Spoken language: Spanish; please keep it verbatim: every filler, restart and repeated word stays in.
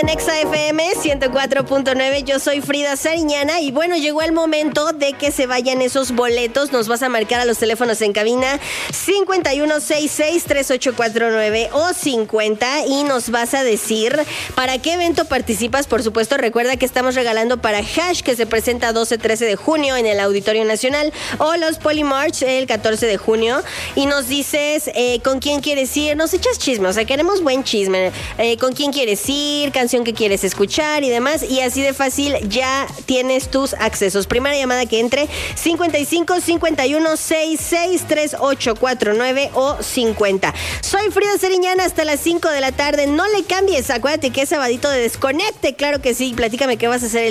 en Exa F M ciento cuatro punto nueve. Yo soy Frida Sariñana y bueno, llegó el momento de que se vayan esos boletos. Nos vas a marcar a los teléfonos en cabina cincuenta y uno sesenta y seis, treinta y ocho cuarenta y nueve o cincuenta y nos vas a decir para qué evento participas. Por supuesto, recuerda que estamos regalando para Hash, que se presenta doce trece de junio en el Auditorio Nacional, o los Polymarch el catorce de junio, y nos dices eh, con quién quieres ir. Nos echas chisme, o sea, queremos buen chisme. Eh, con quién quieres ir, canción que quieres escuchar y demás, y así de fácil ya tienes tus accesos. Primera llamada que entre, cincuenta y cinco, cincuenta y uno, sesenta y seis, treinta y ocho cuarenta y nueve o cincuenta. Soy Frida Sariñana hasta las cinco de la tarde. No le cambies, acuérdate que es sabadito de desconecte. Claro que sí, platícame qué vas a hacer el